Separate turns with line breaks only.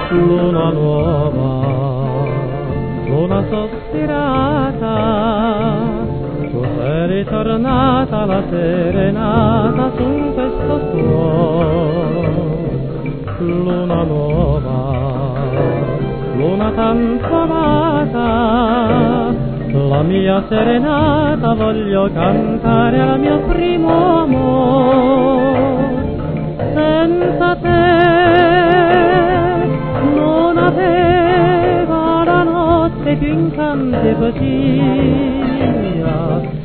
luna nuova, luna sospirata, tu sei ritornata la serenata su questo suolo. Luna nuova, luna tanto amata, la mia serenata voglio cantare al mio primo amor. Senza te non aveva la notte più incantevole,